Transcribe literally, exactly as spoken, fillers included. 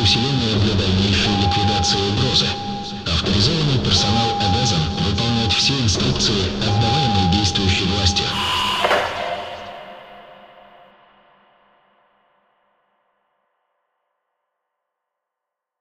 усиление для дальнейшей ликвидации угрозы. Авторизованный персонал обязан выполнять все инструкции, отдаваемые действующей властью